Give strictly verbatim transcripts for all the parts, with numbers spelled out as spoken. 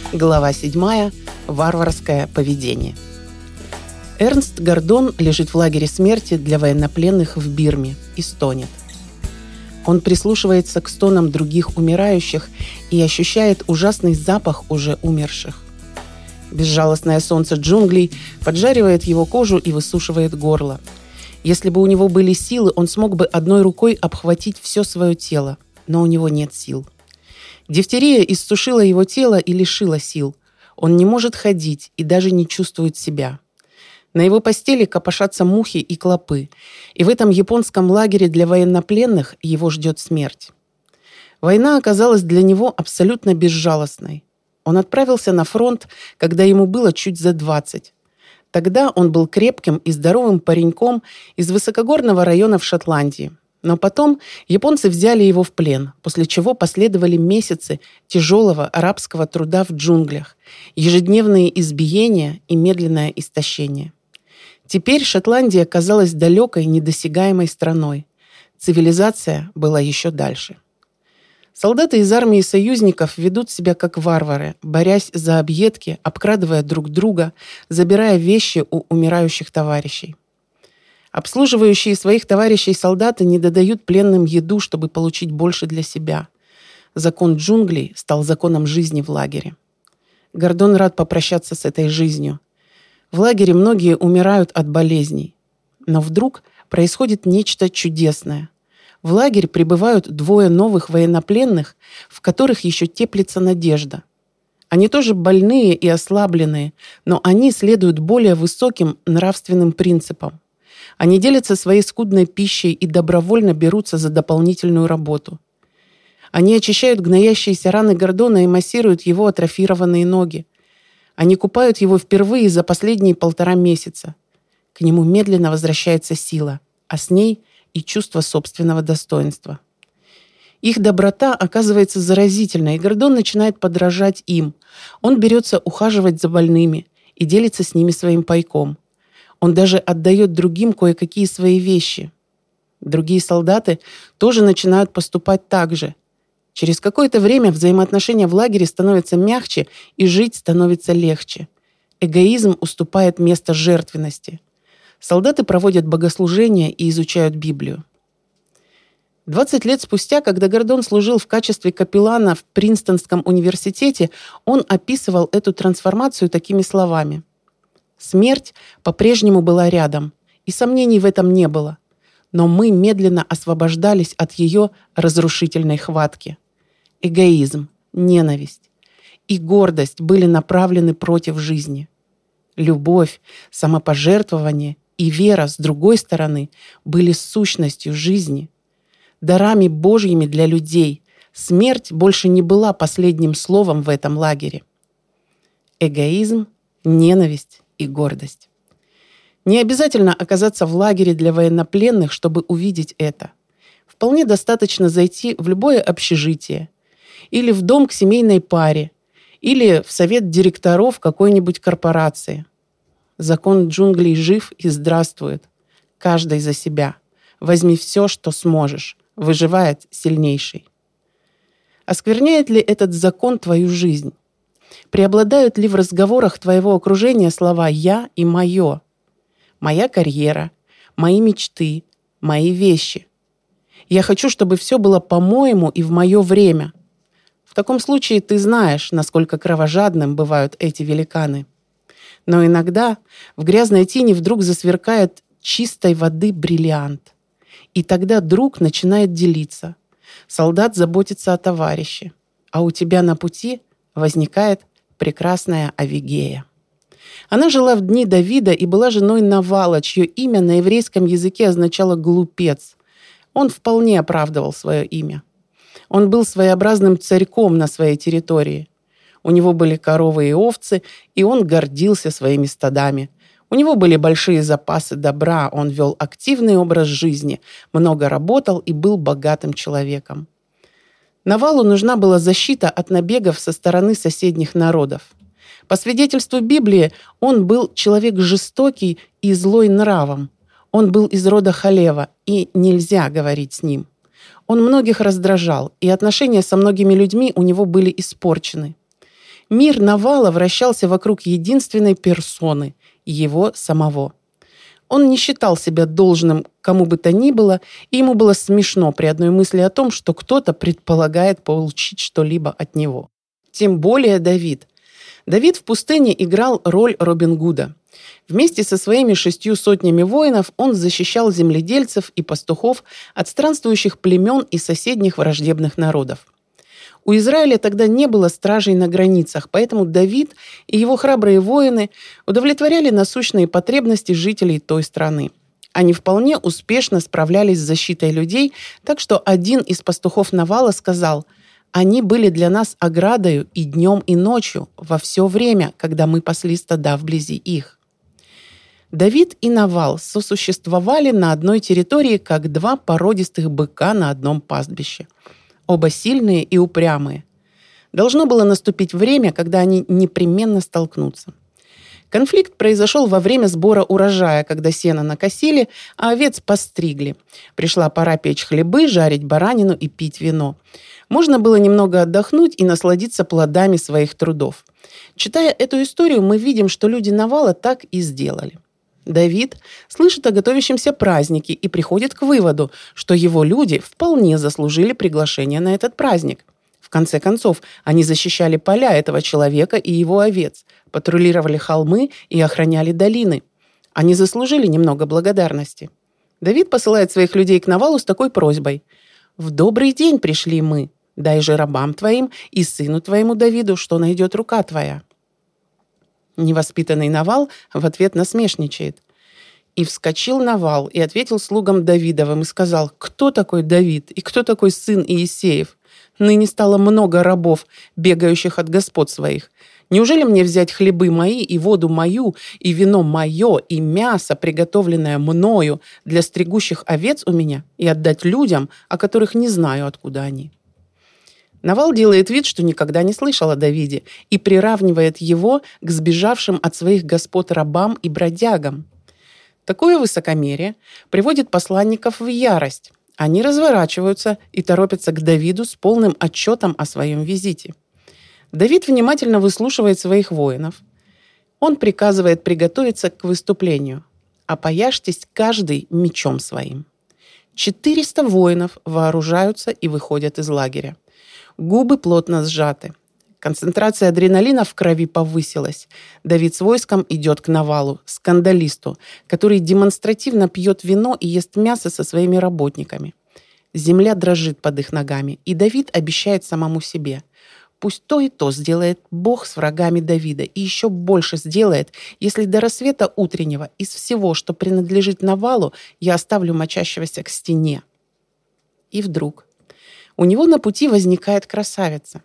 Глава седьмая. Варварское поведение. Эрнст Гордон лежит в лагере смерти для военнопленных в Бирме и стонет. Он прислушивается к стонам других умирающих и ощущает ужасный запах уже умерших. Безжалостное солнце джунглей поджаривает его кожу и высушивает горло. Если бы у него были силы, он смог бы одной рукой обхватить все свое тело, но у него нет сил. Дифтерия иссушила его тело и лишила сил. Он не может ходить и даже не чувствует себя. На его постели копошатся мухи и клопы, и в этом японском лагере для военнопленных его ждет смерть. Война оказалась для него абсолютно безжалостной. Он отправился на фронт, когда ему было чуть за двадцать. Тогда он был крепким и здоровым пареньком из высокогорного района в Шотландии. Но потом японцы взяли его в плен, после чего последовали месяцы тяжелого арабского труда в джунглях, ежедневные избиения и медленное истощение. Теперь Шотландия казалась далекой, недосягаемой страной. Цивилизация была еще дальше. Солдаты из армии союзников ведут себя как варвары, борясь за объедки, обкрадывая друг друга, забирая вещи у умирающих товарищей. Обслуживающие своих товарищей солдаты не додают пленным еду, чтобы получить больше для себя. Закон джунглей стал законом жизни в лагере. Гордон рад попрощаться с этой жизнью. В лагере многие умирают от болезней. Но вдруг происходит нечто чудесное. В лагерь прибывают двое новых военнопленных, в которых еще теплится надежда. Они тоже больные и ослабленные, но они следуют более высоким нравственным принципам. Они делятся своей скудной пищей и добровольно берутся за дополнительную работу. Они очищают гноящиеся раны Гордона и массируют его атрофированные ноги. Они купают его впервые за последние полтора месяца. К нему медленно возвращается сила, а с ней и чувство собственного достоинства. Их доброта оказывается заразительной, и Гордон начинает подражать им. Он берется ухаживать за больными и делится с ними своим пайком. Он даже отдает другим кое-какие свои вещи. Другие солдаты тоже начинают поступать так же. Через какое-то время взаимоотношения в лагере становятся мягче, и жить становится легче. Эгоизм уступает место жертвенности. Солдаты проводят богослужения и изучают Библию. двадцать лет спустя, когда Гордон служил в качестве капеллана в Принстонском университете, он описывал эту трансформацию такими словами. Смерть по-прежнему была рядом, и сомнений в этом не было. Но мы медленно освобождались от ее разрушительной хватки. Эгоизм, ненависть и гордость были направлены против жизни. Любовь, самопожертвование и вера, с другой стороны, были сущностью жизни. Дарами Божьими для людей. Смерть больше не была последним словом в этом лагере. Эгоизм, ненависть и гордость. Не обязательно оказаться в лагере для военнопленных, чтобы увидеть это. Вполне достаточно зайти в любое общежитие, или в дом к семейной паре, или в совет директоров какой-нибудь корпорации. Закон джунглей жив и здравствует. Каждый за себя. Возьми все, что сможешь. Выживает сильнейший. Оскверняет ли этот закон твою жизнь? Преобладают ли в разговорах твоего окружения слова «я» и «моё»? Моя карьера, мои мечты, мои вещи. Я хочу, чтобы все было по-моему и в мое время. В таком случае ты знаешь, насколько кровожадным бывают эти великаны. Но иногда в грязной тени вдруг засверкает чистой воды бриллиант. И тогда друг начинает делиться. Солдат заботится о товарище. А у тебя на пути возникает прекрасная Авигея. Она жила в дни Давида и была женой Навала, чье имя на еврейском языке означало «глупец». Он вполне оправдывал свое имя. Он был своеобразным царьком на своей территории. У него были коровы и овцы, и он гордился своими стадами. У него были большие запасы добра, он вел активный образ жизни, много работал и был богатым человеком. Навалу нужна была защита от набегов со стороны соседних народов. По свидетельству Библии, он был человек жестокий и злой нравом. Он был из рода Халева, и нельзя говорить с ним. Он многих раздражал, и отношения со многими людьми у него были испорчены. Мир Навала вращался вокруг единственной персоны – его самого. Он не считал себя должным кому бы то ни было, и ему было смешно при одной мысли о том, что кто-то предполагает получить что-либо от него. Тем более Давид. Давид в пустыне играл роль Робин Гуда. Вместе со своими шестью сотнями воинов он защищал земледельцев и пастухов от странствующих племен и соседних враждебных народов. У Израиля тогда не было стражей на границах, поэтому Давид и его храбрые воины удовлетворяли насущные потребности жителей той страны. Они вполне успешно справлялись с защитой людей, так что один из пастухов Навала сказал: «Они были для нас оградою и днем, и ночью, во все время, когда мы пасли стада вблизи их». Давид и Навал сосуществовали на одной территории, как два породистых быка на одном пастбище. Оба сильные и упрямые. Должно было наступить время, когда они непременно столкнутся. Конфликт произошел во время сбора урожая, когда сено накосили, а овец постригли. Пришла пора печь хлебы, жарить баранину и пить вино. Можно было немного отдохнуть и насладиться плодами своих трудов. Читая эту историю, мы видим, что люди Навала так и сделали. Давид слышит о готовящемся празднике и приходит к выводу, что его люди вполне заслужили приглашение на этот праздник. В конце концов, они защищали поля этого человека и его овец, патрулировали холмы и охраняли долины. Они заслужили немного благодарности. Давид посылает своих людей к Навалу с такой просьбой: «В добрый день пришли мы, дай же рабам твоим и сыну твоему Давиду, что найдет рука твоя». Невоспитанный Навал в ответ насмешничает. «И вскочил Навал и ответил слугам Давидовым и сказал: кто такой Давид и кто такой сын Иисеев? Ныне стало много рабов, бегающих от господ своих. Неужели мне взять хлебы мои и воду мою, и вино мое, и мясо, приготовленное мною для стригущих овец у меня, и отдать людям, о которых не знаю, откуда они?» Навал делает вид, что никогда не слышал о Давиде, и приравнивает его к сбежавшим от своих господ рабам и бродягам. Такое высокомерие приводит посланников в ярость. Они разворачиваются и торопятся к Давиду с полным отчетом о своем визите. Давид внимательно выслушивает своих воинов. Он приказывает приготовиться к выступлению. «Опояжьтесь каждый мечом своим». Четыреста воинов вооружаются и выходят из лагеря. Губы плотно сжаты. Концентрация адреналина в крови повысилась. Давид с войском идет к Навалу, скандалисту, который демонстративно пьет вино и ест мясо со своими работниками. Земля дрожит под их ногами, и Давид обещает самому себе: пусть то и то сделает Бог с врагами Давида, и еще больше сделает, если до рассвета утреннего из всего, что принадлежит Навалу, я оставлю мочащегося к стене. И вдруг у него на пути возникает красавица.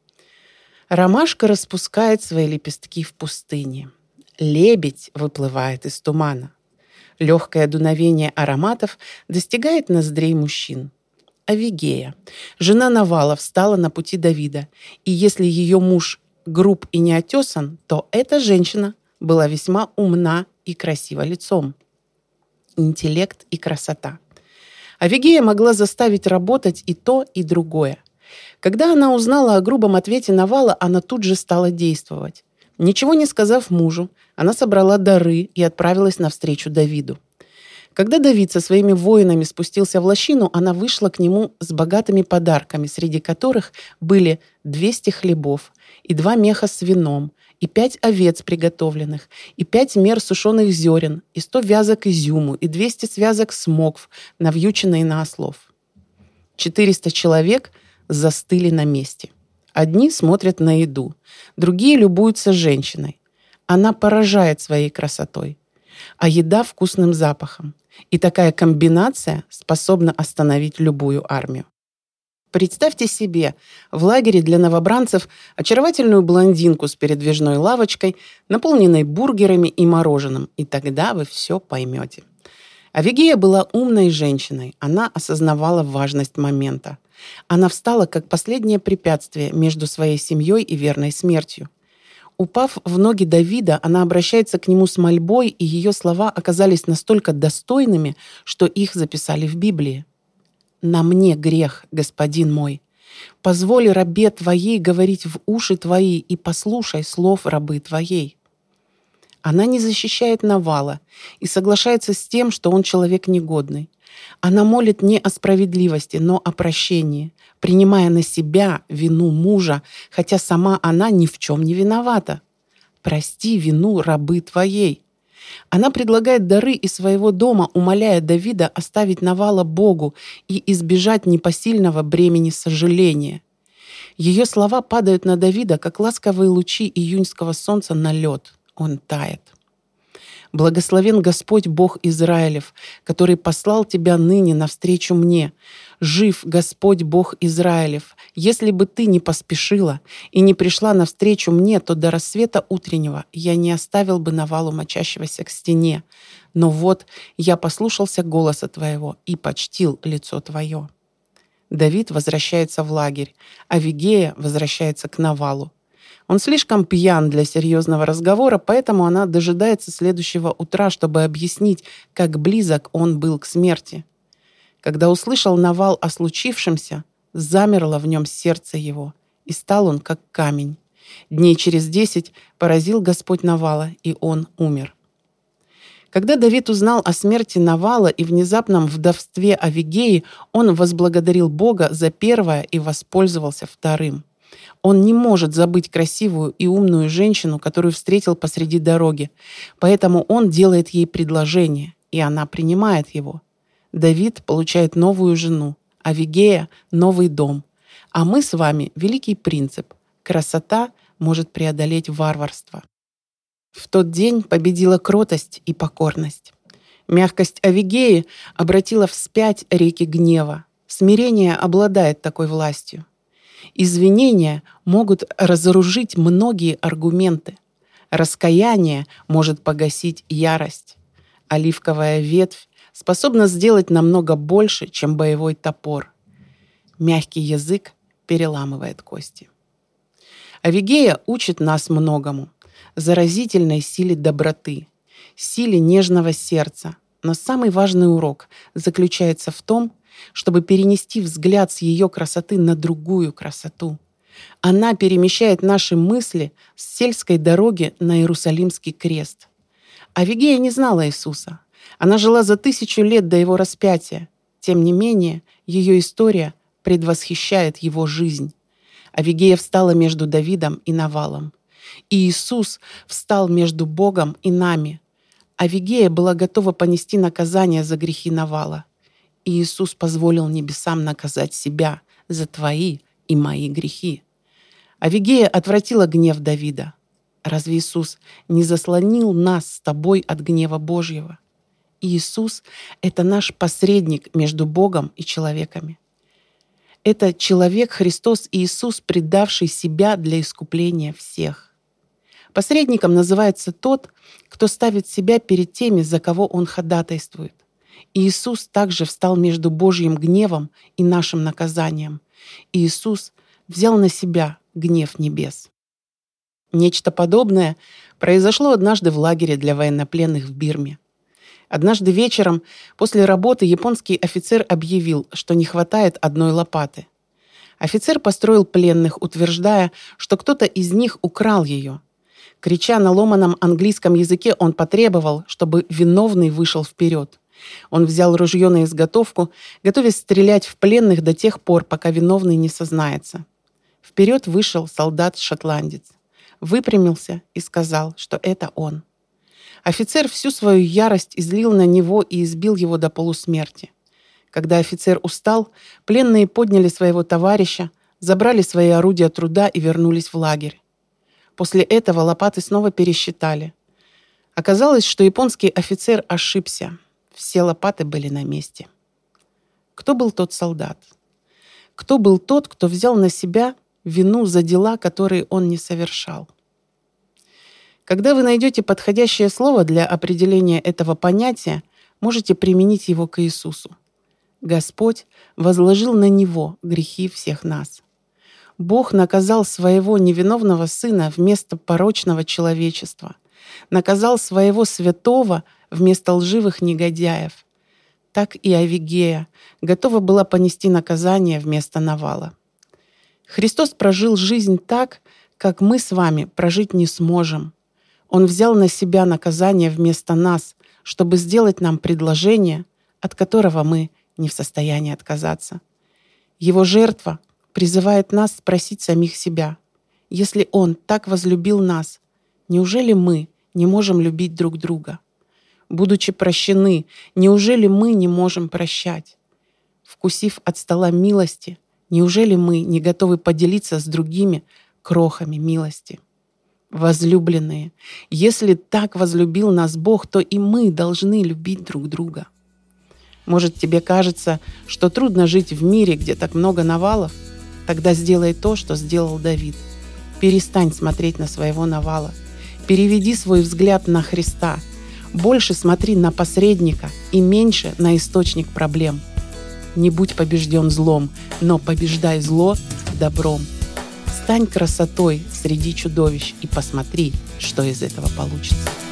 Ромашка распускает свои лепестки в пустыне. Лебедь выплывает из тумана. Легкое дуновение ароматов достигает ноздрей мужчин. Авигея, жена Навала, встала на пути Давида, и если ее муж груб и неотесан, то эта женщина была весьма умна и красива лицом. Интеллект и красота. Авигея могла заставить работать и то, и другое. Когда она узнала о грубом ответе Навала, она тут же стала действовать. Ничего не сказав мужу, она собрала дары и отправилась навстречу Давиду. Когда Давид со своими воинами спустился в лощину, она вышла к нему с богатыми подарками, среди которых были двести хлебов и два меха с вином, и пять овец приготовленных, и пять мер сушеных зерен, и сто вязок изюму, и двести связок смокв, навьюченные на ослов. Четыреста человек застыли на месте. Одни смотрят на еду, другие любуются женщиной. Она поражает своей красотой, а еда вкусным запахом. И такая комбинация способна остановить любую армию. Представьте себе в лагере для новобранцев очаровательную блондинку с передвижной лавочкой, наполненной бургерами и мороженым, и тогда вы все поймете. Авигея была умной женщиной, она осознавала важность момента. Она встала как последнее препятствие между своей семьей и верной смертью. Упав в ноги Давида, она обращается к нему с мольбой, и ее слова оказались настолько достойными, что их записали в Библии. «На мне грех, господин мой. Позволь рабе твоей говорить в уши твои и послушай слов рабы твоей». Она не защищает Навала и соглашается с тем, что он человек негодный. Она молит не о справедливости, но о прощении, принимая на себя вину мужа, хотя сама она ни в чем не виновата. «Прости вину рабы твоей». Она предлагает дары из своего дома, умоляя Давида оставить Навала Богу и избежать непосильного бремени сожаления. Ее слова падают на Давида, как ласковые лучи июньского солнца на лед. Он тает. «Благословен Господь Бог Израилев, который послал тебя ныне навстречу мне. Жив Господь Бог Израилев. Если бы ты не поспешила и не пришла навстречу мне, то до рассвета утреннего я не оставил бы Навалу мочащегося к стене. Но вот я послушался голоса твоего и почтил лицо твое». Давид возвращается в лагерь, а Авигея возвращается к Навалу. Он слишком пьян для серьезного разговора, поэтому она дожидается следующего утра, чтобы объяснить, как близок он был к смерти. Когда услышал Навал о случившемся, замерло в нем сердце его, и стал он как камень. Дней через десять поразил Господь Навала, и он умер. Когда Давид узнал о смерти Навала и внезапном вдовстве Авигеи, он возблагодарил Бога за первое и воспользовался вторым. Он не может забыть красивую и умную женщину, которую встретил посреди дороги, поэтому он делает ей предложение, и она принимает его. Давид получает новую жену, Авигея — новый дом. А мы с вами — великий принцип: красота может преодолеть варварство. В тот день победила кротость и покорность. Мягкость Авигеи обратила вспять реки гнева. Смирение обладает такой властью. Извинения могут разоружить многие аргументы. Раскаяние может погасить ярость. Оливковая ветвь способна сделать намного больше, чем боевой топор. Мягкий язык переламывает кости. Авигея учит нас многому: заразительной силе доброты, силе нежного сердца. Но самый важный урок заключается в том, чтобы перенести взгляд с ее красоты на другую красоту. Она перемещает наши мысли с сельской дороги на Иерусалимский крест. Авигея не знала Иисуса. Она жила за тысячу лет до его распятия. Тем не менее, ее история предвосхищает его жизнь. Авигея встала между Давидом и Навалом. И Иисус встал между Богом и нами. Авигея была готова понести наказание за грехи Навала. И Иисус позволил небесам наказать себя за твои и мои грехи. Авигея отвратила гнев Давида. Разве Иисус не заслонил нас с тобой от гнева Божьего? Иисус — это наш посредник между Богом и человеками. Это человек Христос Иисус, предавший себя для искупления всех. Посредником называется тот, кто ставит себя перед теми, за кого он ходатайствует. Иисус также встал между Божьим гневом и нашим наказанием. Иисус взял на себя гнев небес. Нечто подобное произошло однажды в лагере для военнопленных в Бирме. Однажды вечером после работы японский офицер объявил, что не хватает одной лопаты. Офицер построил пленных, утверждая, что кто-то из них украл ее. Крича на ломаном английском языке, он потребовал, чтобы виновный вышел вперед. Он взял ружье на изготовку, готовясь стрелять в пленных до тех пор, пока виновный не сознается. Вперед вышел солдат-шотландец, выпрямился и сказал, что это он. Офицер всю свою ярость излил на него и избил его до полусмерти. Когда офицер устал, пленные подняли своего товарища, забрали свои орудия труда и вернулись в лагерь. После этого лопаты снова пересчитали. Оказалось, что японский офицер ошибся. Все лопаты были на месте. Кто был тот солдат? Кто был тот, кто взял на себя вину за дела, которые он не совершал? Когда вы найдете подходящее слово для определения этого понятия, можете применить его к Иисусу. Господь возложил на Него грехи всех нас. Бог наказал своего невиновного Сына вместо порочного человечества. Наказал своего святого вместо лживых негодяев. Так и Авигея готова была понести наказание вместо Навала. Христос прожил жизнь так, как мы с вами прожить не сможем. Он взял на себя наказание вместо нас, чтобы сделать нам предложение, от которого мы не в состоянии отказаться. Его жертва призывает нас спросить самих себя: если Он так возлюбил нас, неужели мы не можем любить друг друга? Будучи прощены, неужели мы не можем прощать? Вкусив от стола милости, неужели мы не готовы поделиться с другими крохами милости? Возлюбленные, если так возлюбил нас Бог, то и мы должны любить друг друга. Может, тебе кажется, что трудно жить в мире, где так много навалов? Тогда сделай то, что сделал Давид. Перестань смотреть на своего навала. Переведи свой взгляд на Христа. Больше смотри на посредника и меньше на источник проблем. Не будь побежден злом, но побеждай зло добром. Стань красотой среди чудовищ и посмотри, что из этого получится.